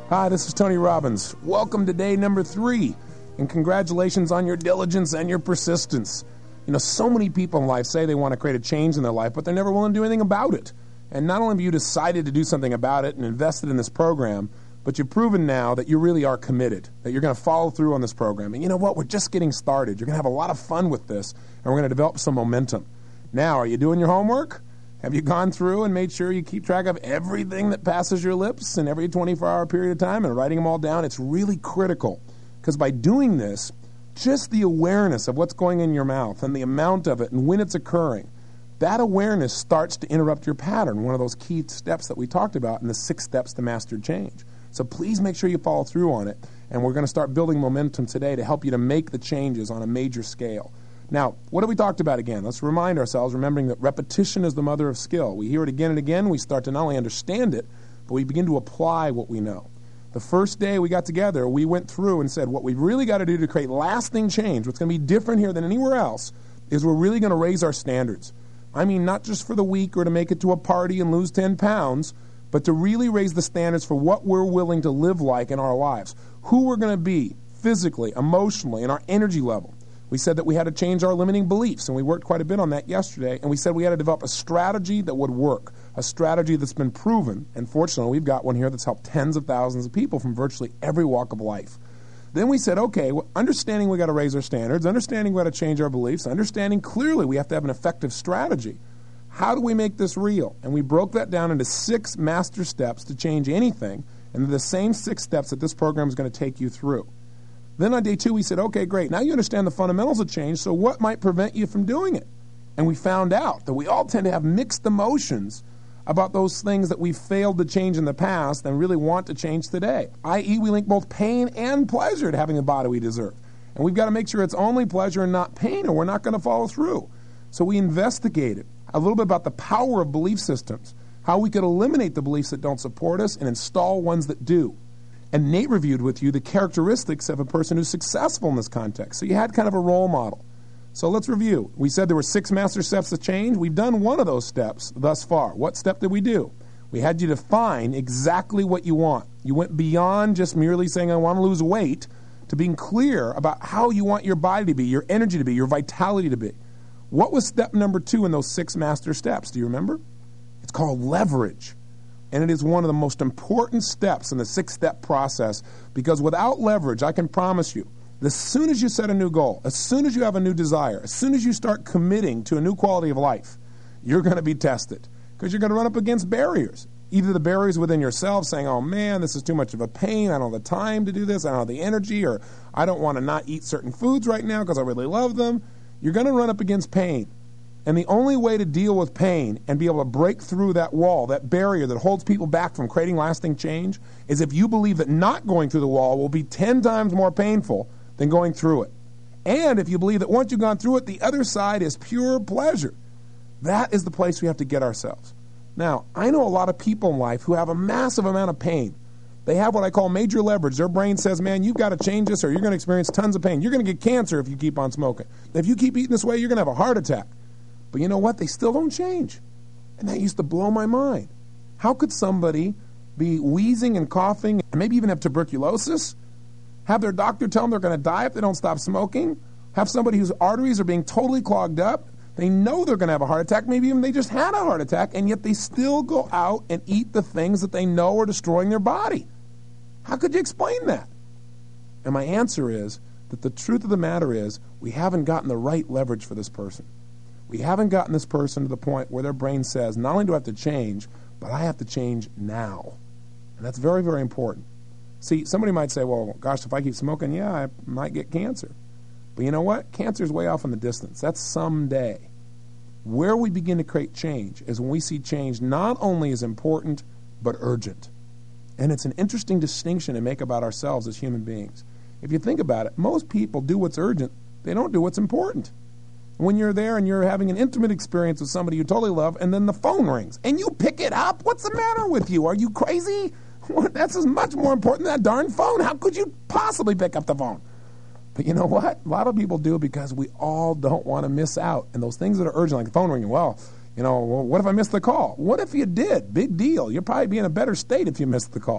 Hi, this is Tony Robbins. Welcome to day number 3, and congratulations on your diligence and your persistence. You know, so many people in life say they want to create a change in their life, but they're never willing to do anything about it. And not only have you decided to do something about it and invested in this program, but you've proven now that you really are committed, that you're going to follow through on this program. And you know what? We're just getting started. You're going to have a lot of fun with this, and we're going to develop some momentum. Now, are you doing your homework? Have you gone through and made sure you keep track of everything that passes your lips in every 24-hour period of time and writing them all down? It's really critical, because by doing this, just the awareness of what's going in your mouth and the amount of it and when it's occurring, that awareness starts to interrupt your pattern, one of those key steps that we talked about in the 6 steps to master change. So please make sure you follow through on it, and we're going to start building momentum today to help you to make the changes on a major scale. Now, what have we talked about again? Let's remind ourselves, remembering that repetition is the mother of skill. We hear it again and again. We start to not only understand it, but we begin to apply what we know. The first day we got together, we went through and said what we've really got to do to create lasting change, what's going to be different here than anywhere else, is we're really going to raise our standards. I mean, not just for the week or to make it to a party and lose 10 pounds, but to really raise the standards for what we're willing to live like in our lives, who we're going to be physically, emotionally, and our energy level. We said that we had to change our limiting beliefs, and we worked quite a bit on that yesterday, and we said we had to develop a strategy that would work, a strategy that's been proven, and fortunately we've got one here that's helped tens of thousands of people from virtually every walk of life. Then we said, okay, understanding we got to raise our standards, understanding we got to change our beliefs, understanding clearly we have to have an effective strategy. How do we make this real? And we broke that down into 6 master steps to change anything, and they're the same 6 steps that this program is going to take you through. Then on day 2, we said, okay, great. Now you understand the fundamentals of change, so what might prevent you from doing it? And we found out that we all tend to have mixed emotions about those things that we failed to change in the past and really want to change today, i.e. we link both pain and pleasure to having the body we deserve. And we've got to make sure it's only pleasure and not pain, or we're not going to follow through. So we investigated a little bit about the power of belief systems, how we could eliminate the beliefs that don't support us and install ones that do. And Nate reviewed with you the characteristics of a person who's successful in this context. So you had kind of a role model. So let's review. We said there were 6 master steps to change. We've done one of those steps thus far. What step did we do? We had you define exactly what you want. You went beyond just merely saying, I want to lose weight, to being clear about how you want your body to be, your energy to be, your vitality to be. What was step number 2 in those 6 master steps? Do you remember? It's called leverage. And it is one of the most important steps in the 6-step process, because without leverage, I can promise you, as soon as you set a new goal, as soon as you have a new desire, as soon as you start committing to a new quality of life, you're going to be tested, because you're going to run up against barriers. Either the barriers within yourself saying, oh man, this is too much of a pain, I don't have the time to do this, I don't have the energy, or I don't want to not eat certain foods right now because I really love them. You're going to run up against pain. And the only way to deal with pain and be able to break through that wall, that barrier that holds people back from creating lasting change, is if you believe that not going through the wall will be 10 times more painful than going through it. And if you believe that once you've gone through it, the other side is pure pleasure. That is the place we have to get ourselves. Now, I know a lot of people in life who have a massive amount of pain. They have what I call major leverage. Their brain says, man, you've got to change this or you're going to experience tons of pain. You're going to get cancer if you keep on smoking. If you keep eating this way, you're going to have a heart attack. But you know what? They still don't change. And that used to blow my mind. How could somebody be wheezing and coughing, and maybe even have tuberculosis, have their doctor tell them they're going to die if they don't stop smoking, have somebody whose arteries are being totally clogged up, they know they're going to have a heart attack, maybe even they just had a heart attack, and yet they still go out and eat the things that they know are destroying their body? How could you explain that? And my answer is that the truth of the matter is we haven't gotten the right leverage for this person. We haven't gotten this person to the point where their brain says, not only do I have to change, but I have to change now. And that's very, very important. See, somebody might say, well, gosh, if I keep smoking, yeah, I might get cancer. But you know what? Cancer is way off in the distance. That's someday. Where we begin to create change is when we see change not only as important, but urgent. And it's an interesting distinction to make about ourselves as human beings. If you think about it, most people do what's urgent. They don't do what's important. When you're there and you're having an intimate experience with somebody you totally love, and then the phone rings, and you pick it up, what's the matter with you? Are you crazy? That's as much more important than that darn phone. How could you possibly pick up the phone? But you know what? A lot of people do because we all don't want to miss out. And those things that are urgent, like the phone ringing, well, what if I missed the call? What if you did? Big deal. You'll probably be in a better state if you missed the call.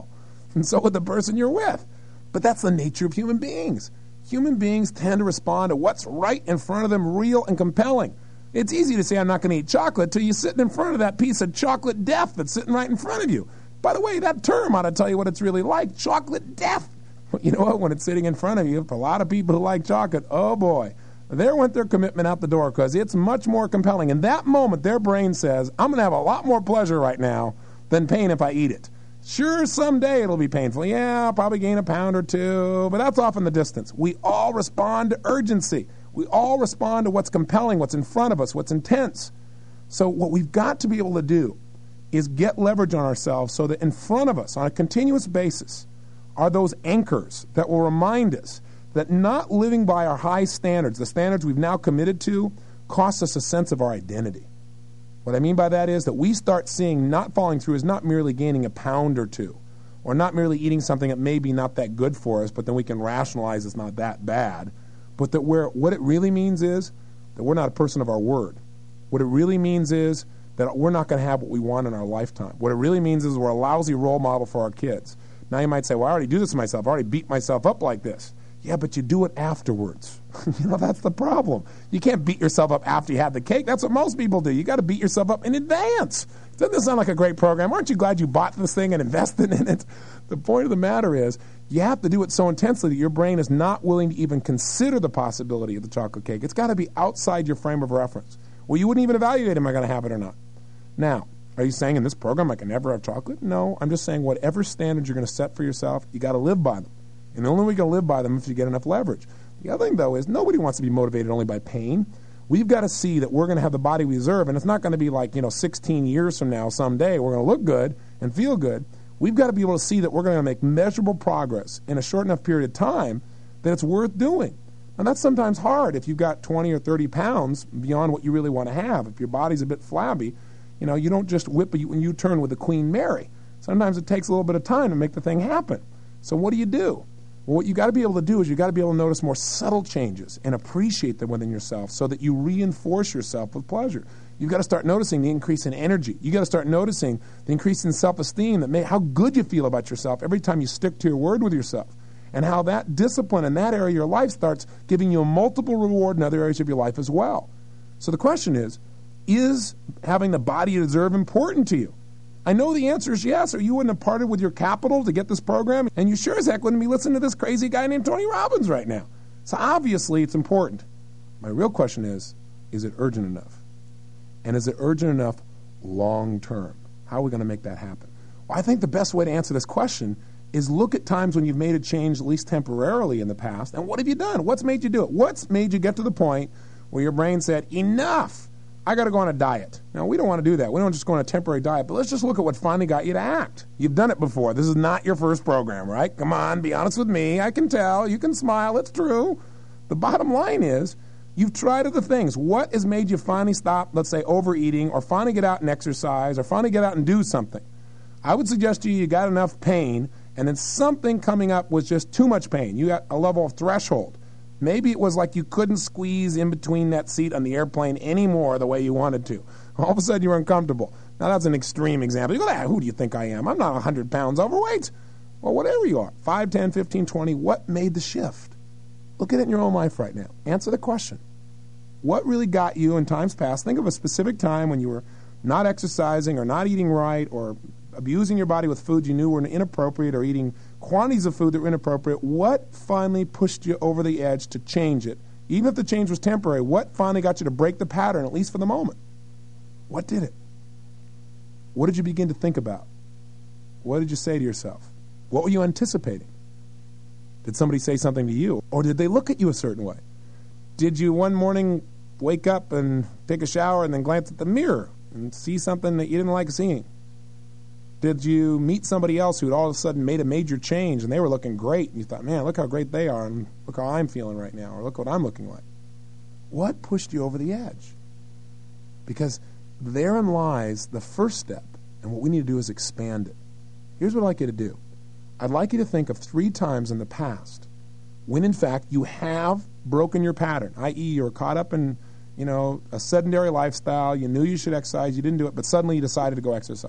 and so would the person you're with. But that's the nature of human beings. Human beings tend to respond to what's right in front of them, real and compelling. It's easy to say I'm not going to eat chocolate till you're sitting in front of that piece of chocolate death that's sitting right in front of you. By the way, that term ought to tell you what it's really like, chocolate death. But you know what? When it's sitting in front of you, for a lot of people who like chocolate, oh boy, there went their commitment out the door because it's much more compelling. In that moment, their brain says, I'm going to have a lot more pleasure right now than pain if I eat it. Sure, someday it'll be painful. Yeah, I'll probably gain a pound or two, but that's off in the distance. We all respond to urgency. We all respond to what's compelling, what's in front of us, what's intense. So what we've got to be able to do is get leverage on ourselves so that in front of us, on a continuous basis, are those anchors that will remind us that not living by our high standards, the standards we've now committed to, costs us a sense of our identity. What I mean by that is that we start seeing not following through as not merely gaining a pound or two, or not merely eating something that may be not that good for us, but then we can rationalize it's not that bad, but that what it really means is that we're not a person of our word. What it really means is that we're not going to have what we want in our lifetime. What it really means is we're a lousy role model for our kids. Now you might say, well, I already do this to myself. I already beat myself up like this. Yeah, but you do it afterwards. That's the problem. You can't beat yourself up after you have the cake. That's what most people do. You got to beat yourself up in advance. Doesn't this sound like a great program? Aren't you glad you bought this thing and invested in it? The point of the matter is you have to do it so intensely that your brain is not willing to even consider the possibility of the chocolate cake. It's got to be outside your frame of reference. Well, you wouldn't even evaluate, am I going to have it or not? Now, are you saying in this program I can never have chocolate? No, I'm just saying whatever standards you're going to set for yourself, you got to live by them. And the only way you can live by them is if you get enough leverage. The other thing, though, is nobody wants to be motivated only by pain. We've got to see that we're going to have the body we deserve, and it's not going to be like, 16 years from now, someday, we're going to look good and feel good. We've got to be able to see that we're going to make measurable progress in a short enough period of time that it's worth doing. And that's sometimes hard if you've got 20 or 30 pounds beyond what you really want to have. If your body's a bit flabby, you don't just whip a U-turn with the Queen Mary. Sometimes it takes a little bit of time to make the thing happen. So what do? Well, what you got to be able to do is you got to be able to notice more subtle changes and appreciate them within yourself so that you reinforce yourself with pleasure. You've got to start noticing the increase in energy. You've got to start noticing the increase in self-esteem, how good you feel about yourself every time you stick to your word with yourself, and how that discipline in that area of your life starts giving you a multiple reward in other areas of your life as well. So the question is having the body you deserve important to you? I know the answer is yes, or you wouldn't have parted with your capital to get this program, and you sure as heck wouldn't be listening to this crazy guy named Tony Robbins right now. So obviously it's important. My real question is it urgent enough? And is it urgent enough long term? How are we going to make that happen? Well, I think the best way to answer this question is look at times when you've made a change, at least temporarily in the past, and what have you done? What's made you do it? What's made you get to the point where your brain said, enough, I got to go on a diet. Now, we don't want to do that. We don't just go on a temporary diet, but let's just look at what finally got you to act. You've done it before. This is not your first program, right? Come on, be honest with me. I can tell. You can smile. It's true. The bottom line is you've tried other things. What has made you finally stop, let's say, overeating, or finally get out and exercise, or finally get out and do something? I would suggest to you got enough pain, and then something coming up was just too much pain. You got a level of threshold. Maybe it was like you couldn't squeeze in between that seat on the airplane anymore the way you wanted to. All of a sudden you were uncomfortable. Now that's an extreme example. You go, who do you think I am? I'm not 100 pounds overweight. Well, whatever you are, 5, 10, 15, 20, what made the shift? Look at it in your own life right now. Answer the question. What really got you in times past? Think of a specific time when you were not exercising or not eating right or abusing your body with foods you knew were inappropriate or eating quantities of food that were inappropriate. What finally pushed you over the edge to change it? Even if the change was temporary, what finally got you to break the pattern, at least for the moment? What did it? What did you begin to think about? What did you say to yourself? What were you anticipating? Did somebody say something to you? Or did they look at you a certain way? Did you one morning wake up and take a shower and then glance at the mirror and see something that you didn't like seeing? Did you meet somebody else who all of a sudden made a major change and they were looking great and you thought, man, look how great they are and look how I'm feeling right now, or look what I'm looking like? What pushed you over the edge? Because therein lies the first step, and what we need to do is expand it. Here's what I'd like you to do. I'd like you to think of 3 times in the past when, in fact, you have broken your pattern, i.e. you're caught up in, a sedentary lifestyle, you knew you should exercise, you didn't do it, but suddenly you decided to go exercise.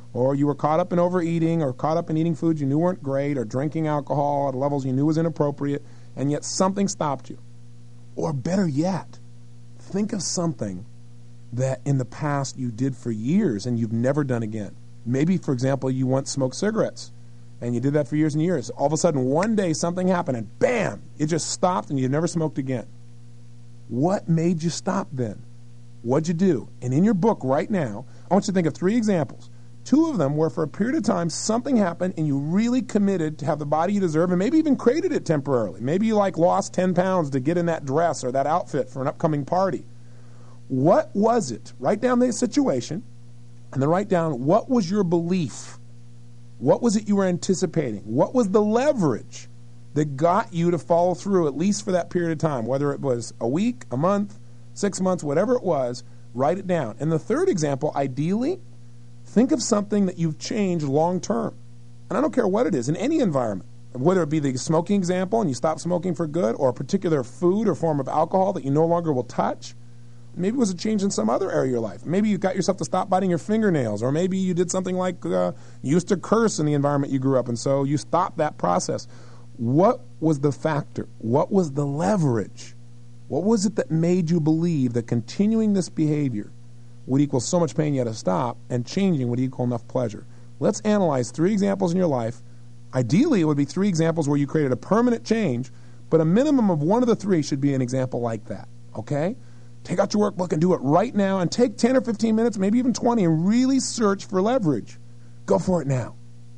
or you were caught up in overeating or caught up in eating foods you knew weren't great or drinking alcohol at levels you knew was inappropriate, and yet something stopped you. Or better yet, think of something that in the past you did for years and you've never done again. Maybe, for example, you once smoked cigarettes and you did that for years and years. All of a sudden, one day something happened and bam, it just stopped and you never smoked again. What made you stop then? What'd you do? And in your book right now, I want you to think of 3 examples. 2 of them where for a period of time something happened and you really committed to have the body you deserve and maybe even created it temporarily. Maybe you lost 10 pounds to get in that dress or that outfit for an upcoming party. What was it? Write down the situation and then write down what was your belief. What was it you were anticipating? What was the leverage that got you to follow through at least for that period of time, whether it was a week, a month, 6 months, whatever it was, write it down. And the third example, ideally, think of something that you've changed long term. And I don't care what it is, in any environment, whether it be the smoking example and you stop smoking for good, or a particular food or form of alcohol that you no longer will touch. Maybe it was a change in some other area of your life. Maybe you got yourself to stop biting your fingernails, or maybe you did something like you used to curse in the environment you grew up in, so you stopped that process. What was the factor? What was the leverage? What was it that made you believe that continuing this behavior would equal so much pain you had to stop, and changing would equal enough pleasure? Let's analyze 3 examples in your life. Ideally, it would be 3 examples where you created a permanent change, but a minimum of 1 of the 3 should be an example like that, okay? Take out your workbook and do it right now, and take 10 or 15 minutes, maybe even 20, and really search for leverage. Go for it now.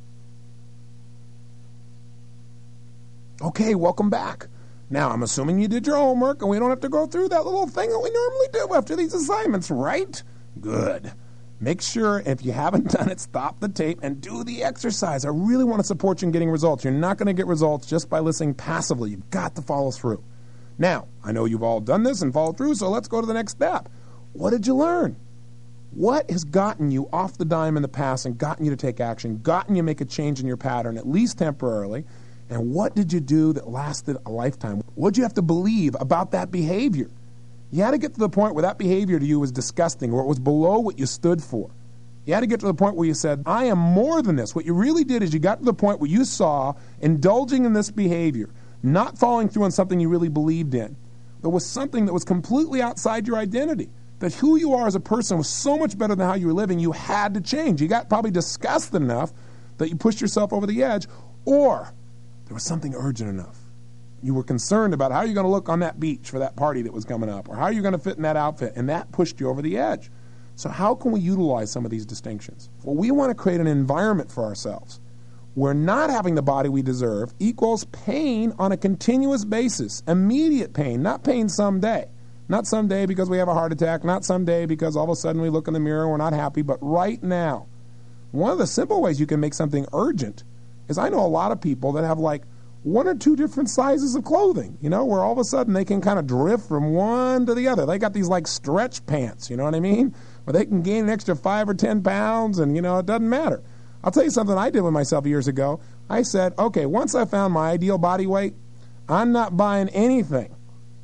Okay, welcome back. Now, I'm assuming you did your homework, and we don't have to go through that little thing that we normally do after these assignments, right? Good. Make sure, if you haven't done it, stop the tape and do the exercise. I really want to support you in getting results. You're not going to get results just by listening passively. You've got to follow through. Now, I know you've all done this and followed through, so let's go to the next step. What did you learn? What has gotten you off the dime in the past and gotten you to take action, gotten you to make a change in your pattern, at least temporarily? And what did you do that lasted a lifetime? What did you have to believe about that behavior? You had to get to the point where that behavior to you was disgusting, or it was below what you stood for. You had to get to the point where you said, I am more than this. What you really did is you got to the point where you saw indulging in this behavior, not following through on something you really believed in. There was something that was completely outside your identity. That who you are as a person was so much better than how you were living, you had to change. You got probably disgusted enough that you pushed yourself over the edge, or there was something urgent enough. You were concerned about how you're going to look on that beach for that party that was coming up, or how you're going to fit in that outfit, and that pushed you over the edge. So how can we utilize some of these distinctions? Well, we want to create an environment for ourselves where not having the body we deserve equals pain on a continuous basis, immediate pain, not pain someday. Not someday because we have a heart attack, not someday because all of a sudden we look in the mirror and we're not happy, but right now. One of the simple ways you can make something urgent is I know a lot of people that have like 1 or 2 different sizes of clothing, you know, where all of a sudden they can kind of drift from one to the other. They got these like stretch pants, you know what I mean? Where they can gain an extra 5 or 10 pounds and, you know, it doesn't matter. I'll tell you something I did with myself years ago. I said, okay, once I found my ideal body weight, I'm not buying anything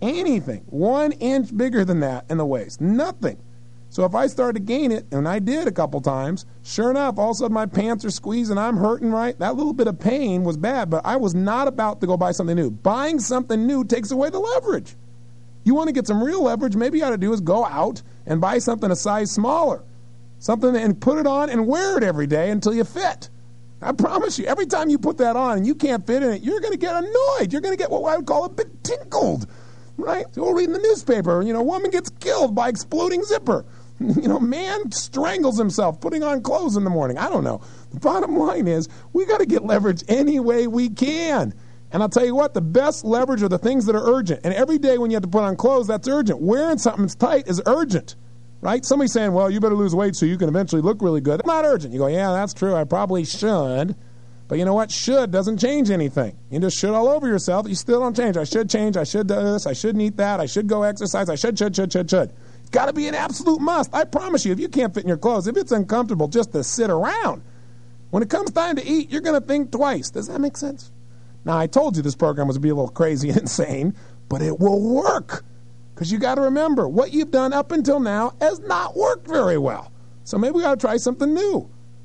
1 inch bigger than that in the waist. Nothing. So if I started to gain it, and I did a couple times, sure enough, all of a sudden my pants are squeezed and I'm hurting, right? That little bit of pain was bad, but I was not about to go buy something new. Buying something new takes away the leverage. You want to get some real leverage, maybe you ought to do is go out and buy something a size smaller. Something and put it on and wear it every day until you fit. I promise you, every time you put that on and you can't fit in it, you're going to get annoyed. You're going to get what I would call a bit tinkled, right? You'll read in the newspaper, you know, woman gets killed by exploding zipper. You know, man strangles himself putting on clothes in the morning. I don't know. The bottom line is we got to get leverage any way we can. And I'll tell you what, the best leverage are the things that are urgent. And every day when you have to put on clothes, that's urgent. Wearing something that's tight is urgent. Right? Somebody's saying, well, you better lose weight so you can eventually look really good. It's not urgent. You go, yeah, that's true. I probably should. But you know what? Should doesn't change anything. You just should all over yourself. You still don't change. I should change. I should do this. I shouldn't eat that. I should go exercise. I should. It's got to be an absolute must. I promise you, if you can't fit in your clothes, if it's uncomfortable just to sit around, when it comes time to eat, you're going to think twice. Does that make sense? Now, I told you this program was going to be a little crazy and insane, but it will work. Because you got to remember, what you've done up until now has not worked very well. So maybe we got to try something new.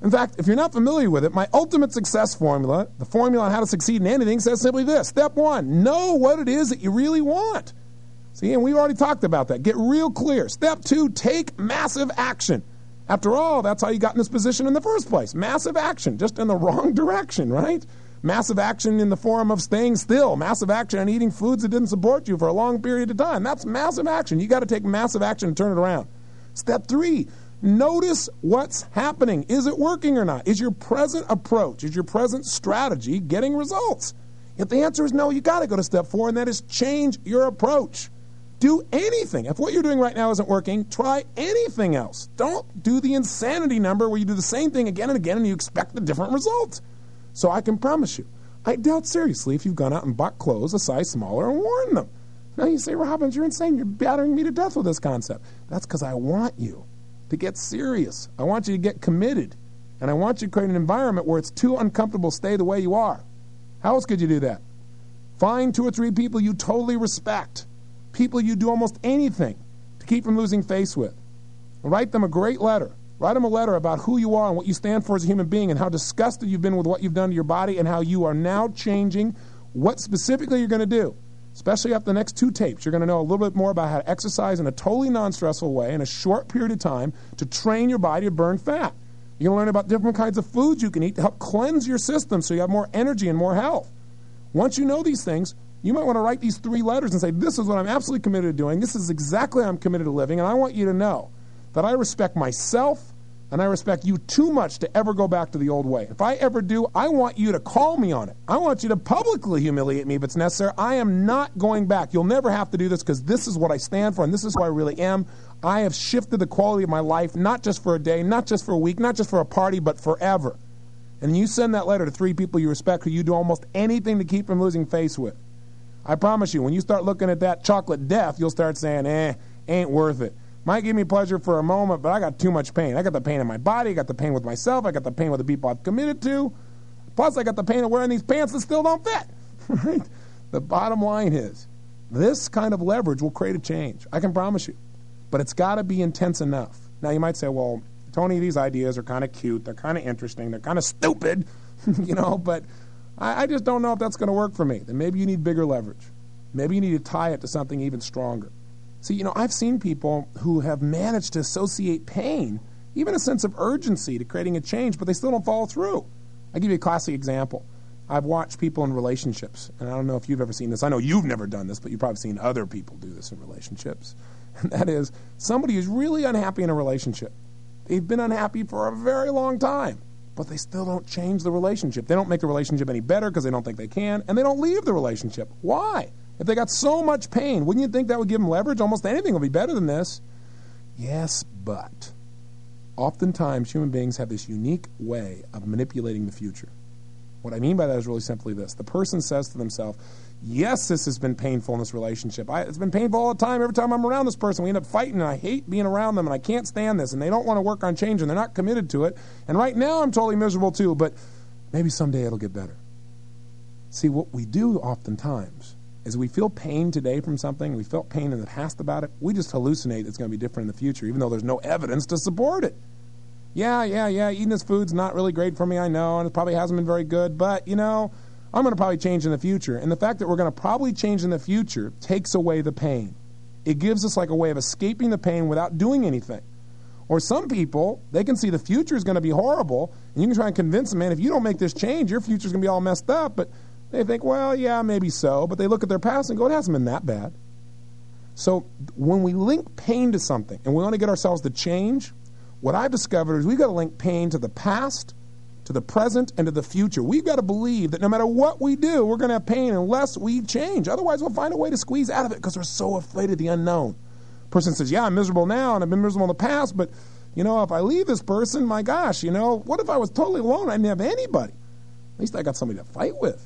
In fact, if you're not familiar with it, my ultimate success formula, the formula on how to succeed in anything, says simply this. Step 1, know what it is that you really want. See, and we already talked about that. Get real clear. Step 2, take massive action. After all, that's how you got in this position in the first place. Massive action, just in the wrong direction, right? Massive action in the form of staying still. Massive action on eating foods that didn't support you for a long period of time. That's massive action. You got to take massive action to turn it around. Step 3, notice what's happening. Is it working or not? Is your present approach, is your present strategy getting results? If the answer is no, you got to go to step 4, and that is change your approach. Do anything. If what you're doing right now isn't working, try anything else. Don't do the insanity number where you do the same thing again and again and you expect a different result. So I can promise you, I doubt seriously if you've gone out and bought clothes a size smaller and worn them. Now you say, Robbins, you're insane. You're battering me to death with this concept. That's because I want you to get serious. I want you to get committed. And I want you to create an environment where it's too uncomfortable to stay the way you are. How else could you do that? Find 2 or 3 people you totally respect. People you do almost anything to keep from losing face with. Write them a great letter. Write them a letter about who you are and what you stand for as a human being and how disgusted you've been with what you've done to your body and how you are now changing what specifically you're going to do. Especially after the next 2 tapes, you're going to know a little bit more about how to exercise in a totally non-stressful way in a short period of time to train your body to burn fat. You're going to learn about different kinds of foods you can eat to help cleanse your system so you have more energy and more health. Once you know these things, you might want to write these 3 letters and say, this is what I'm absolutely committed to doing. This is exactly how I'm committed to living. And I want you to know that I respect myself and I respect you too much to ever go back to the old way. If I ever do, I want you to call me on it. I want you to publicly humiliate me if it's necessary. I am not going back. You'll never have to do this because this is what I stand for and this is who I really am. I have shifted the quality of my life, not just for a day, not just for a week, not just for a party, but forever. And you send that letter to 3 people you respect who you do almost anything to keep from losing face with. I promise you, when you start looking at that chocolate death, you'll start saying, ain't worth it. Might give me pleasure for a moment, but I got too much pain. I got the pain in my body, I got the pain with myself, I got the pain with the people I've committed to. Plus, I got the pain of wearing these pants that still don't fit. Right? The bottom line is, this kind of leverage will create a change. I can promise you. But it's got to be intense enough. Now, you might say, well, Tony, these ideas are kind of cute, they're kind of interesting, they're kind of stupid, but I just don't know if that's going to work for me. Then maybe you need bigger leverage. Maybe you need to tie it to something even stronger. See, I've seen people who have managed to associate pain, even a sense of urgency to creating a change, but they still don't follow through. I'll give you a classic example. I've watched people in relationships, and I don't know if you've ever seen this. I know you've never done this, but you've probably seen other people do this in relationships. And that is, somebody who's really unhappy in a relationship. They've been unhappy for a very long time, but they still don't change the relationship. They don't make the relationship any better because they don't think they can, and they don't leave the relationship. Why? If they got so much pain, wouldn't you think that would give them leverage? Almost anything will be better than this. Yes, but oftentimes human beings have this unique way of manipulating the future. What I mean by that is really simply this. The person says to themselves, yes, this has been painful in this relationship. It's been painful all the time. Every time I'm around this person, we end up fighting, and I hate being around them, and I can't stand this, and they don't want to work on change, and they're not committed to it. And right now I'm totally miserable too, but maybe someday it'll get better. See, what we do oftentimes is we feel pain today from something, we felt pain in the past about it, we just hallucinate it's going to be different in the future, even though there's no evidence to support it. Yeah, eating this food's not really great for me, I know, and it probably hasn't been very good, but, I'm going to probably change in the future. And the fact that we're going to probably change in the future takes away the pain. It gives us like a way of escaping the pain without doing anything. Or some people, they can see the future is going to be horrible, and you can try and convince them, man, if you don't make this change, your future's going to be all messed up, but they think, well, yeah, maybe so, but they look at their past and go, it hasn't been that bad. So when we link pain to something and we want to get ourselves to change, what I've discovered is we've got to link pain to the past, to the present, and to the future. We've got to believe that no matter what we do, we're going to have pain unless we change. Otherwise, we'll find a way to squeeze out of it because we're so afraid of the unknown. Person says, yeah, I'm miserable now, and I've been miserable in the past, but, if I leave this person, my gosh, what if I was totally alone? I didn't have anybody. At least I got somebody to fight with.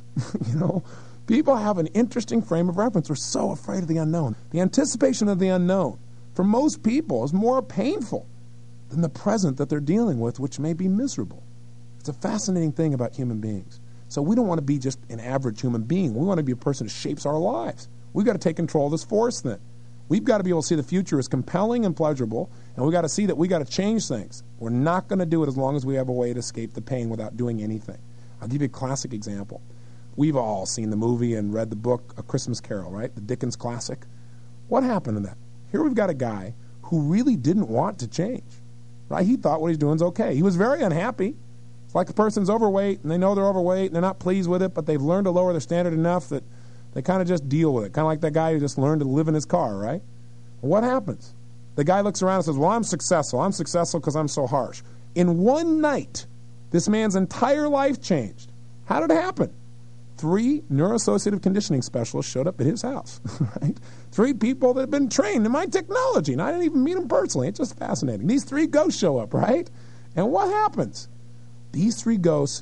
People have an interesting frame of reference. We're so afraid of the unknown. The anticipation of the unknown, for most people, is more painful than the present that they're dealing with, which may be miserable. It's a fascinating thing about human beings. So we don't want to be just an average human being. We want to be a person who shapes our lives. We've got to take control of this force then. We've got to be able to see the future as compelling and pleasurable, and we've got to see that we've got to change things. We're not going to do it as long as we have a way to escape the pain without doing anything. I'll give you a classic example. We've all seen the movie and read the book, A Christmas Carol, right? The Dickens classic. What happened in that? Here we've got a guy who really didn't want to change, right? He thought what he's doing is okay. He was very unhappy. It's like the person's overweight, and they know they're overweight, and they're not pleased with it, but they've learned to lower their standard enough that they kind of just deal with it, kind of like that guy who just learned to live in his car, right? Well, what happens? The guy looks around and says, well, I'm successful. I'm successful because I'm so harsh. In one night, this man's entire life changed. How did it happen? 3 neuroassociative conditioning specialists showed up at his house, right? 3 people that had been trained in my technology, and I didn't even meet them personally. It's just fascinating. These 3 ghosts show up, right? And what happens? These 3 ghosts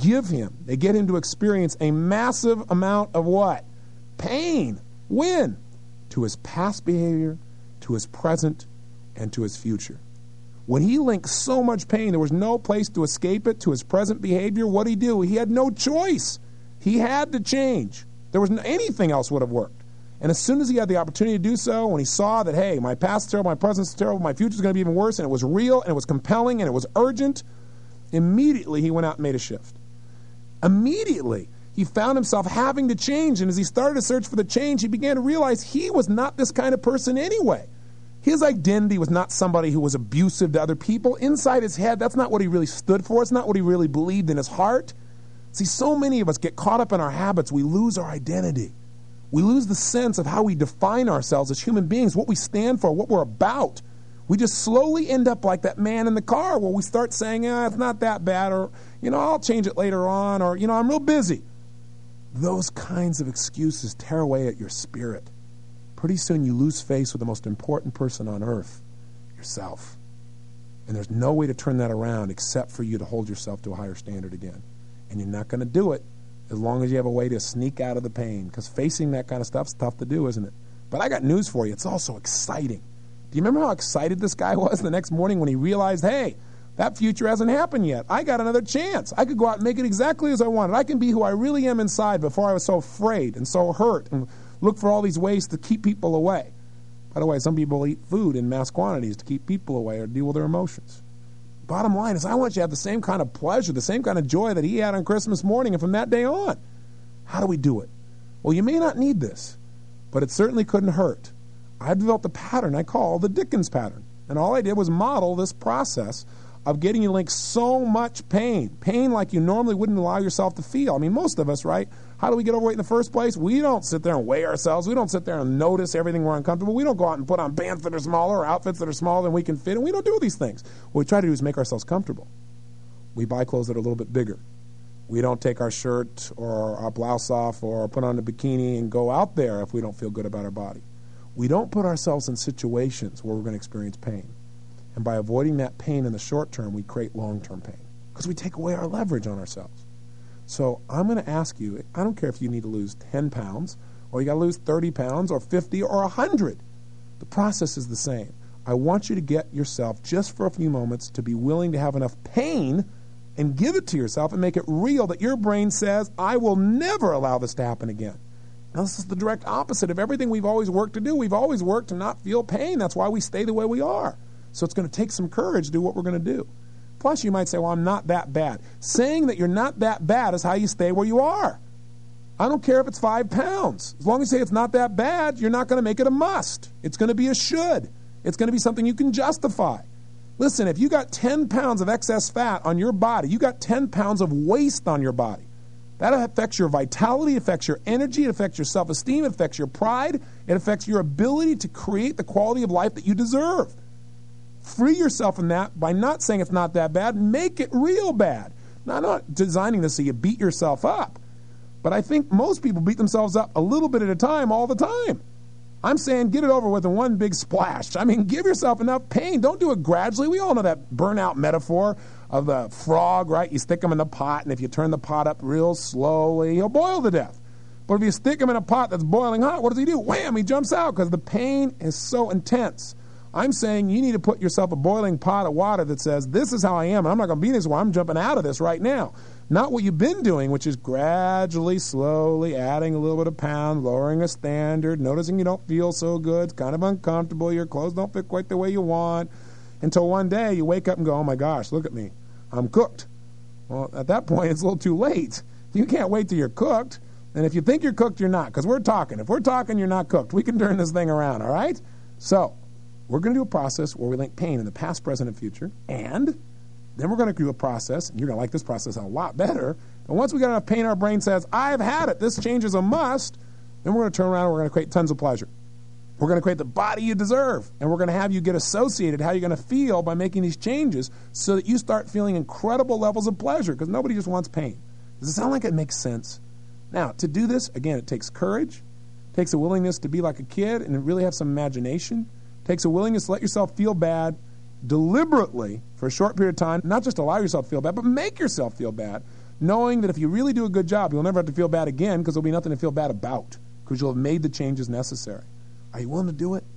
they get him to experience a massive amount of what? Pain. When? To his past behavior, to his present, and to his future. When he linked so much pain, there was no place to escape it, to his present behavior. What did he do? He had no choice. He had to change. There was anything else would have worked. And as soon as he had the opportunity to do so, when he saw that, hey, my past is terrible, my present is terrible, my future is going to be even worse, and it was real, and it was compelling, and it was urgent, immediately he went out and made a shift. Immediately, he found himself having to change, and as he started to search for the change, he began to realize he was not this kind of person anyway. His identity was not somebody who was abusive to other people. Inside his head, that's not what he really stood for. It's not what he really believed in his heart. See, so many of us get caught up in our habits, we lose our identity. We lose the sense of how we define ourselves as human beings, what we stand for, what we're about. We just slowly end up like that man in the car where we start saying, it's not that bad, or, I'll change it later on, or, I'm real busy. Those kinds of excuses tear away at your spirit. Pretty soon you lose face with the most important person on earth, yourself. And there's no way to turn that around except for you to hold yourself to a higher standard again. And you're not going to do it as long as you have a way to sneak out of the pain, because facing that kind of stuff is tough to do, isn't it? But I got news for you. It's also exciting. Do you remember how excited this guy was the next morning when he realized, hey, that future hasn't happened yet. I got another chance. I could go out and make it exactly as I wanted. I can be who I really am inside before I was so afraid and so hurt and look for all these ways to keep people away. By the way, some people eat food in mass quantities to keep people away or deal with their emotions. Bottom line is I want you to have the same kind of pleasure, the same kind of joy that he had on Christmas morning and from that day on. How do we do it? Well, you may not need this, but it certainly couldn't hurt. I've developed a pattern I call the Dickens pattern. And all I did was model this process of getting you to link so much pain like you normally wouldn't allow yourself to feel. I mean, most of us, right? How do we get overweight in the first place? We don't sit there and weigh ourselves. We don't sit there and notice everything we're uncomfortable. We don't go out and put on pants that are smaller or outfits that are smaller than we can fit, and we don't do these things. What we try to do is make ourselves comfortable. We buy clothes that are a little bit bigger. We don't take our shirt or our blouse off or put on a bikini and go out there if we don't feel good about our body. We don't put ourselves in situations where we're going to experience pain. And by avoiding that pain in the short term, we create long-term pain because we take away our leverage on ourselves. So I'm going to ask you, I don't care if you need to lose 10 pounds or you got to lose 30 pounds or 50 or 100. The process is the same. I want you to get yourself, just for a few moments, to be willing to have enough pain and give it to yourself and make it real that your brain says, I will never allow this to happen again. Now, this is the direct opposite of everything we've always worked to do. We've always worked to not feel pain. That's why we stay the way we are. So it's going to take some courage to do what we're going to do. Plus, you might say, well, I'm not that bad. Saying that you're not that bad is how you stay where you are. I don't care if it's 5 pounds. As long as you say it's not that bad, you're not going to make it a must. It's going to be a should. It's going to be something you can justify. Listen, if you got 10 pounds of excess fat on your body, you got 10 pounds of waste on your body. That affects your vitality, it affects your energy, it affects your self-esteem, it affects your pride, it affects your ability to create the quality of life that you deserve. Free yourself from that by not saying it's not that bad. Make it real bad. Now, I'm not designing this so you beat yourself up, but I think most people beat themselves up a little bit at a time all the time. I'm saying get it over with in one big splash. I mean, give yourself enough pain. Don't do it gradually. We all know that burnout metaphor of the frog, right? You stick him in the pot, and if you turn the pot up real slowly, he'll boil to death. But if you stick him in a pot that's boiling hot, what does he do? Wham! He jumps out because the pain is so intense. I'm saying you need to put yourself a boiling pot of water that says, this is how I am, and I'm not going to be this way. I'm jumping out of this right now. Not what you've been doing, which is gradually, slowly adding a little bit of pound, lowering a standard, noticing you don't feel so good, it's kind of uncomfortable, your clothes don't fit quite the way you want, until one day you wake up and go, oh my gosh, look at me, I'm cooked. Well, at that point, it's a little too late. You can't wait till you're cooked. And if you think you're cooked, you're not, because we're talking. If we're talking, you're not cooked. We can turn this thing around, all right? So we're going to do a process where we link pain in the past, present, and future, and then we're going to do a process, and you're going to like this process a lot better. And once we got enough pain, our brain says, I've had it. This change is a must. Then we're going to turn around and we're going to create tons of pleasure. We're going to create the body you deserve, and we're going to have you get associated how you're going to feel by making these changes so that you start feeling incredible levels of pleasure, because nobody just wants pain. Does it sound like it makes sense? Now, to do this, again, it takes courage. It takes a willingness to be like a kid and really have some imagination. It takes a willingness to let yourself feel bad deliberately for a short period of time, not just allow yourself to feel bad, but make yourself feel bad, knowing that if you really do a good job, you'll never have to feel bad again because there'll be nothing to feel bad about because you'll have made the changes necessary. Are you willing to do it?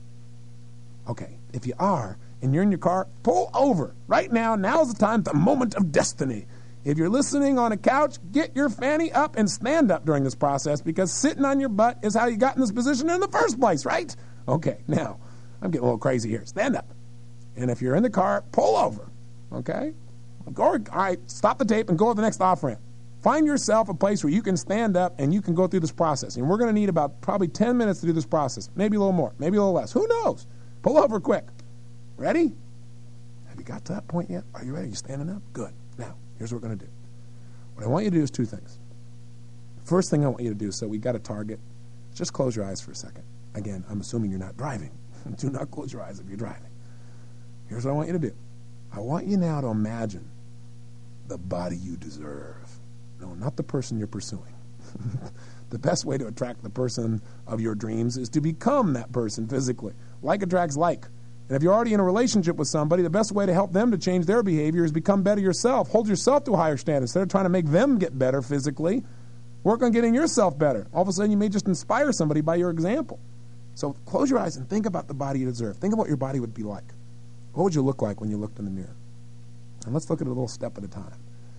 Okay, if you are, and you're in your car, pull over. Right now, now's the time, the moment of destiny. If you're listening on a couch, get your fanny up and stand up during this process, because sitting on your butt is how you got in this position in the first place, right? Okay, now, I'm getting a little crazy here. Stand up. And if you're in the car, pull over, okay? All right, stop the tape and go to the next off-ramp. Find yourself a place where you can stand up and you can go through this process. And we're going to need about probably 10 minutes to do this process. Maybe a little more, maybe a little less. Who knows? Pull over quick. Ready? Have you got to that point yet? Are you ready? Are you standing up? Good. Now, here's what we're going to do. What I want you to do is two things. First thing I want you to do, so we got a target, just close your eyes for a second. Again, I'm assuming you're not driving. Do not close your eyes if you're driving. Here's what I want you to do. I want you now to imagine the body you deserve. No, not the person you're pursuing. The best way to attract the person of your dreams is to become that person physically. Like attracts like. And if you're already in a relationship with somebody, the best way to help them to change their behavior is become better yourself. Hold yourself to a higher standard. Instead of trying to make them get better physically, work on getting yourself better. All of a sudden, you may just inspire somebody by your example. So close your eyes and think about the body you deserve. Think of what your body would be like. What would you look like when you looked in the mirror? And let's look at it a little step at a time.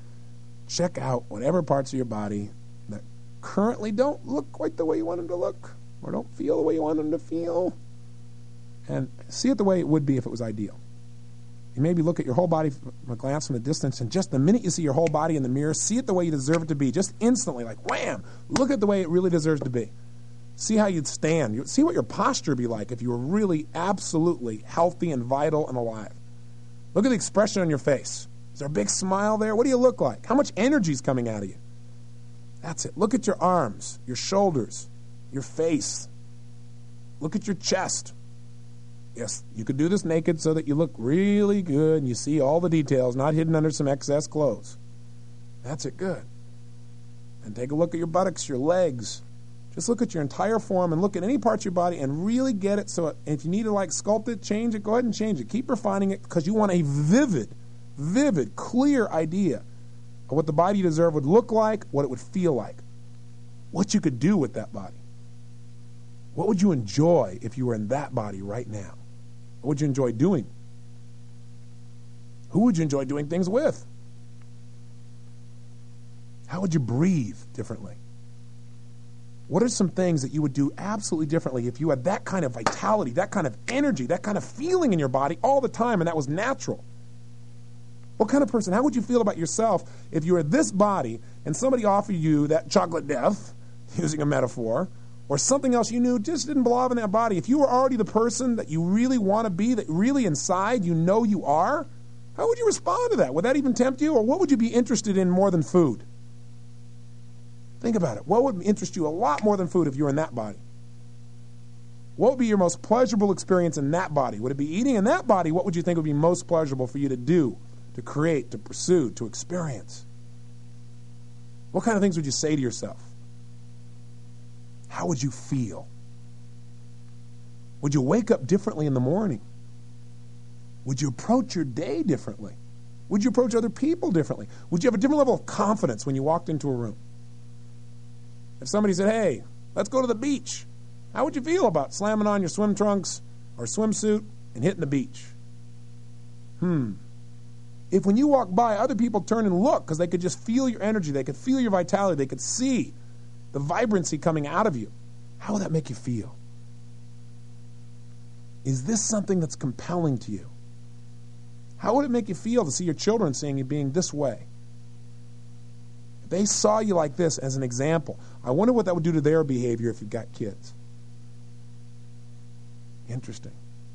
Check out whatever parts of your body that currently don't look quite the way you want them to look, or don't feel the way you want them to feel, and see it the way it would be if it was ideal. You maybe look at your whole body from a glance from a distance, and just the minute you see your whole body in the mirror, see it the way you deserve it to be, just instantly, like wham, look at the way it really deserves to be. See how you'd stand. See what your posture would be like if you were really absolutely healthy and vital and alive. Look at the expression on your face. Is there a big smile there? What do you look like? How much energy is coming out of you? That's it. Look at your arms, your shoulders, your face. Look at your chest. Yes, you could do this naked so that you look really good and you see all the details, not hidden under some excess clothes. That's it, good. And take a look at your buttocks, your legs. Just look at your entire form and look at any parts of your body and really get it. So if you need to like sculpt it, change it, go ahead and change it. Keep refining it because you want a vivid, clear idea of what the body you deserve would look like, what it would feel like, what you could do with that body. What would you enjoy if you were in that body right now? What would you enjoy doing? Who would you enjoy doing things with? How would you breathe differently? What are some things that you would do absolutely differently if you had that kind of vitality, that kind of energy, that kind of feeling in your body all the time and that was natural? What kind of person, how would you feel about yourself if you were this body and somebody offered you that chocolate death, using a metaphor, or something else you knew just didn't belong in that body? If you were already the person that you really want to be, that really inside you know you are, how would you respond to that? Would that even tempt you? Or what would you be interested in more than food? Think about it. What would interest you a lot more than food if you were in that body? What would be your most pleasurable experience in that body? Would it be eating in that body? What would you think would be most pleasurable for you to do, to create, to pursue, to experience? What kind of things would you say to yourself? How would you feel? Would you wake up differently in the morning? Would you approach your day differently? Would you approach other people differently? Would you have a different level of confidence when you walked into a room? If somebody said, hey, let's go to the beach, how would you feel about slamming on your swim trunks or swimsuit and hitting the beach. If when you walk by, other people turn and look because they could just feel your energy, they could feel your vitality, they could see the vibrancy coming out of you, how would that make you feel? Is this something that's compelling to you? How would it make you feel to see your children seeing you being this way? If they saw you like this as an example, I wonder what that would do to their behavior if you've got kids. Interesting.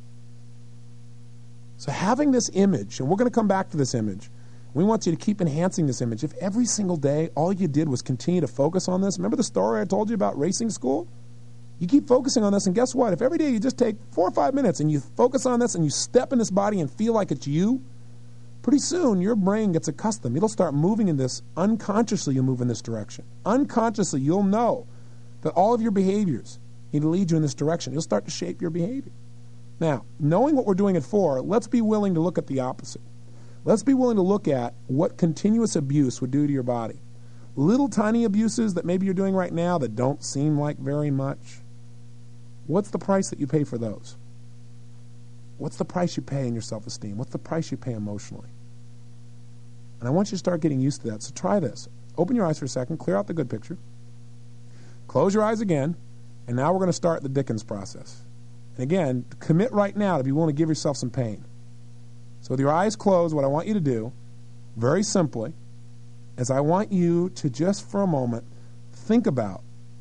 So having this image, and we're going to come back to this image, we want you to keep enhancing this image. If every single day all you did was continue to focus on this, remember the story I told you about racing school? You keep focusing on this, and guess what? If every day you just take 4 or 5 minutes and you focus on this and you step in this body and feel like it's you, pretty soon your brain gets accustomed. It'll start moving in this. Unconsciously you'll move in this direction. Unconsciously you'll know that all of your behaviors need to lead you in this direction. You'll start to shape your behavior. Now, knowing what we're doing it for, let's be willing to look at the opposite. Let's be willing to look at what continuous abuse would do to your body. Little tiny abuses that maybe you're doing right now that don't seem like very much. What's the price that you pay for those? What's the price you pay in your self-esteem? What's the price you pay emotionally? And I want you to start getting used to that. So try this. Open your eyes for a second. Clear out the good picture. Close your eyes again. And now we're going to start the Dickens process. And again, commit right now to be willing to give yourself some pain. So with your eyes closed, what I want you to do, very simply, is I want you to just for a moment think about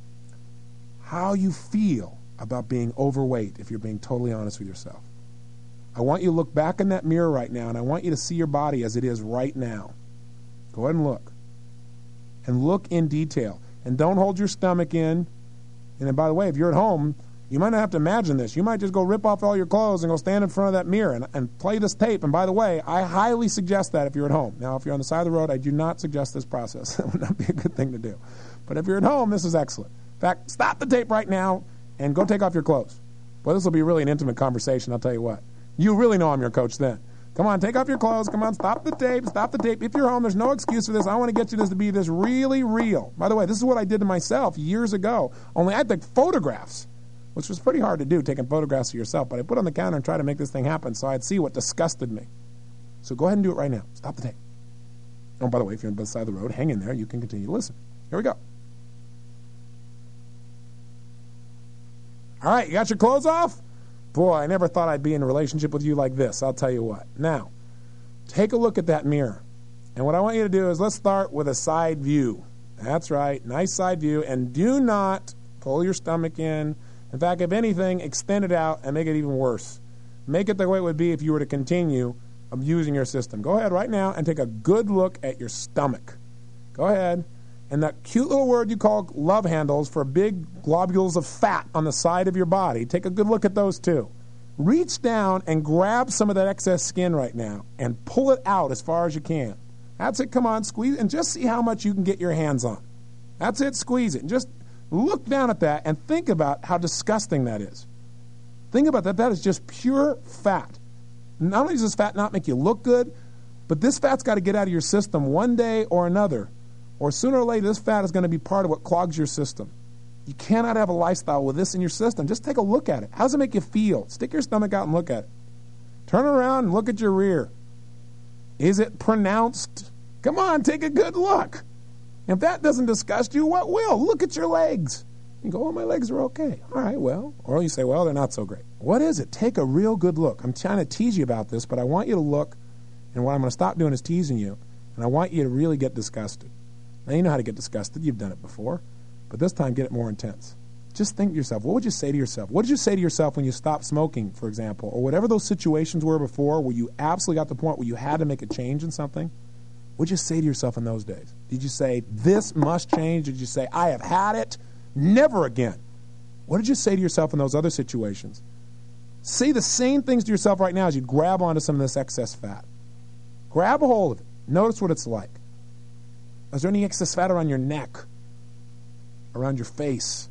how you feel about being overweight, if you're being totally honest with yourself. I want you to look back in that mirror right now, and I want you to see your body as it is right now. Go ahead and look. And look in detail. And don't hold your stomach in. And then, by the way, if you're at home, you might not have to imagine this. You might just go rip off all your clothes and go stand in front of that mirror and play this tape. And by the way, I highly suggest that if you're at home. Now, if you're on the side of the road, I do not suggest this process. That would not be a good thing to do. But if you're at home, this is excellent. In fact, stop the tape right now and go take off your clothes. Well, this will be really an intimate conversation, I'll tell you what. You really know I'm your coach then. Come on, take off your clothes. Come on, stop the tape. Stop the tape. If you're home, there's no excuse for this. I want to get you this to be this really real. By the way, this is what I did to myself years ago. Only I took photographs, which was pretty hard to do, taking photographs of yourself. But I put on the counter and tried to make this thing happen so I'd see what disgusted me. So go ahead and do it right now. Stop the tape. Oh, by the way, if you're on the side of the road, hang in there. You can continue to listen. Here we go. All right, you got your clothes off? Boy, I never thought I'd be in a relationship with you like this. I'll tell you what. Now, take a look at that mirror. And what I want you to do is let's start with a side view. That's right, nice side view. And do not pull your stomach in. In fact, if anything, extend it out and make it even worse. Make it the way it would be if you were to continue abusing your system. Go ahead right now and take a good look at your stomach. Go ahead. And that cute little word you call love handles for big globules of fat on the side of your body, take a good look at those too. Reach down and grab some of that excess skin right now and pull it out as far as you can. That's it. Come on, squeeze and just see how much you can get your hands on. That's it. Squeeze it. And just look down at that and think about how disgusting that is. Think about that. That is just pure fat. Not only does this fat not make you look good, but this fat's got to get out of your system one day or another. Or sooner or later, this fat is going to be part of what clogs your system. You cannot have a lifestyle with this in your system. Just take a look at it. How does it make you feel? Stick your stomach out and look at it. Turn around and look at your rear. Is it pronounced? Come on, take a good look. If that doesn't disgust you, what will? Look at your legs. You go, oh, my legs are okay. All right, well. Or you say, well, they're not so great. What is it? Take a real good look. I'm trying to tease you about this, but I want you to look, and what I'm going to stop doing is teasing you, and I want you to really get disgusted. Now, you know how to get disgusted. You've done it before. But this time, get it more intense. Just think to yourself, what would you say to yourself? What did you say to yourself when you stopped smoking, for example, or whatever those situations were before where you absolutely got to the point where you had to make a change in something? What did you say to yourself in those days? Did you say, this must change? Did you say, I have had it, never again? What did you say to yourself in those other situations? Say the same things to yourself right now as you grab onto some of this excess fat. Grab a hold of it. Notice what it's like. Is there any excess fat around your neck? Around your face?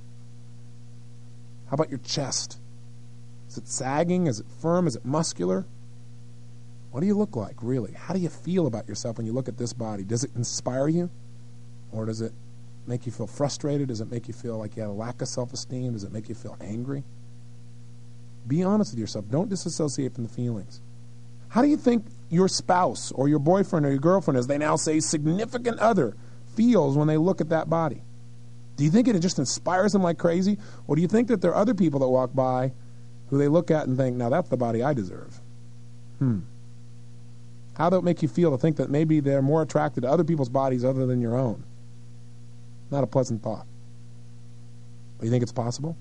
How about your chest? Is it sagging? Is it firm? Is it muscular? What do you look like, really? How do you feel about yourself when you look at this body? Does it inspire you? Or does it make you feel frustrated? Does it make you feel like you have a lack of self-esteem? Does it make you feel angry? Be honest with yourself. Don't disassociate from the feelings. How do you think your spouse or your boyfriend or your girlfriend, as they now say, significant other, feels when they look at that body? Do you think it just inspires them like crazy? Or do you think that there are other people that walk by who they look at and think, now that's the body I deserve? How does it make you feel to think that maybe they're more attracted to other people's bodies other than your own? Not a pleasant thought. But you think it's possible?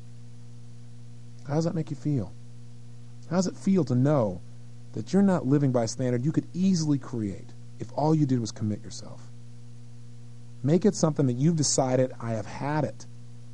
How does that make you feel? How does it feel to know that you're not living by a standard you could easily create if all you did was commit yourself? Make it something that you've decided, I have had it.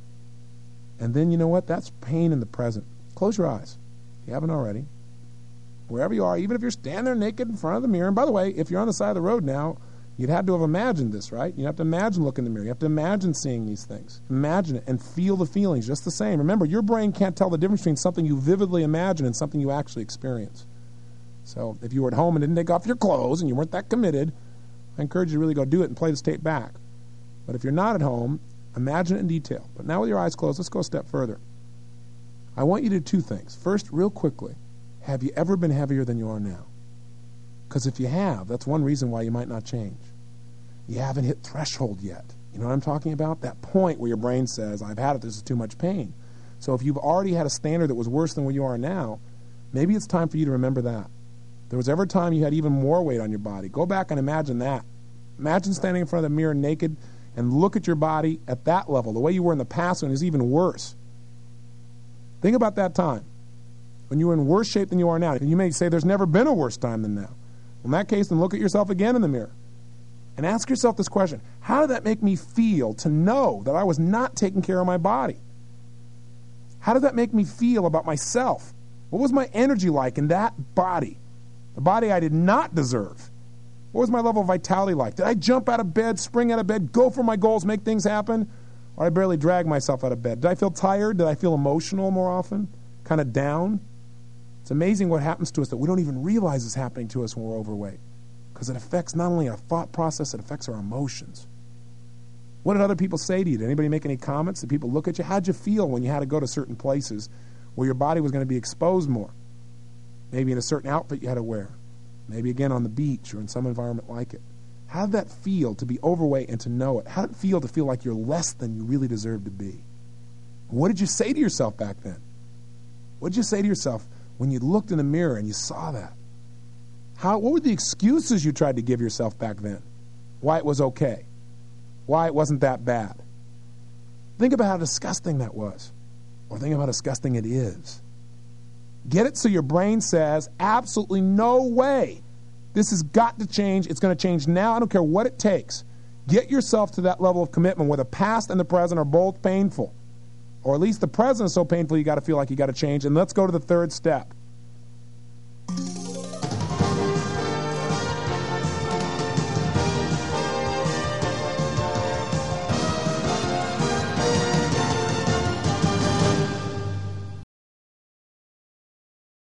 And then, you know what? That's pain in the present. Close your eyes, if you haven't already. Wherever you are, even if you're standing there naked in front of the mirror. And by the way, if you're on the side of the road now, you'd had to have imagined this, right? You have to imagine looking in the mirror. You have to imagine seeing these things. Imagine it and feel the feelings just the same. Remember, your brain can't tell the difference between something you vividly imagine and something you actually experience. So if you were at home and didn't take off your clothes and you weren't that committed, I encourage you to really go do it and play this tape back. But if you're not at home, imagine it in detail. But now with your eyes closed, let's go a step further. I want you to do two things. First, real quickly, have you ever been heavier than you are now? Because if you have, that's one reason why you might not change. You haven't hit threshold yet. You know what I'm talking about? That point where your brain says, I've had it, this is too much pain. So if you've already had a standard that was worse than where you are now, maybe it's time for you to remember that. If there was ever a time you had even more weight on your body, go back and imagine that. Imagine standing in front of the mirror naked and look at your body at that level, the way you were in the past when it was even worse. Think about that time when you were in worse shape than you are now. And you may say there's never been a worse time than now. Well, in that case, then look at yourself again in the mirror and ask yourself this question. How did that make me feel to know that I was not taking care of my body? How did that make me feel about myself? What was my energy like in that body? The body I did not deserve. What was my level of vitality like? Did I jump out of bed, spring out of bed, go for my goals, make things happen? Or I barely drag myself out of bed? Did I feel tired? Did I feel emotional more often? Kind of down? It's amazing what happens to us that we don't even realize is happening to us when we're overweight. Because it affects not only our thought process, it affects our emotions. What did other people say to you? Did anybody make any comments? Did people look at you? How'd you feel when you had to go to certain places where your body was going to be exposed more? Maybe in a certain outfit you had to wear. Maybe again on the beach or in some environment like it. How did that feel to be overweight and to know it? How did it feel to feel like you're less than you really deserve to be? What did you say to yourself back then? What did you say to yourself when you looked in the mirror and you saw that? What were the excuses you tried to give yourself back then? Why it was okay? Why it wasn't that bad? Think about how disgusting that was. Or think about how disgusting it is. Get it so your brain says, absolutely no way. This has got to change. It's going to change now. I don't care what it takes. Get yourself to that level of commitment where the past and the present are both painful. Or at least the present is so painful you got to feel like you got to change. And let's go to the third step.